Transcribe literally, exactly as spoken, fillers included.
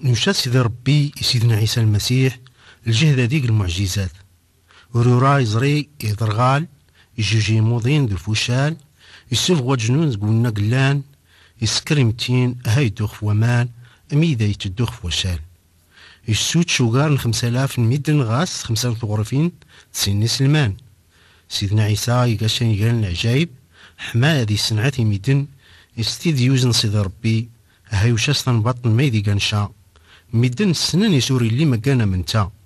نمشى سيدي ربي سيدنا عيسى المسيح الجهد هذيك المعجزات ورورا يزري يضرغال يجوجي موضين ذو الفوشال يسلغوا جنون قلنا قلان يسكر متين هاي دوخ ومان أميدا يتدوخ وشال يسود شوغار خمسة آلاف ميدن غاس خمسة ثغرفين تسيني سلمان سيدنا عيسى يقاشن يقال العجايب حما هذه سنعة ميدن يستيد يوزن سيدي ربي هاي وشاستن بطن ميدي قنشا ميدن السنان يسوري اللي مكانا منتا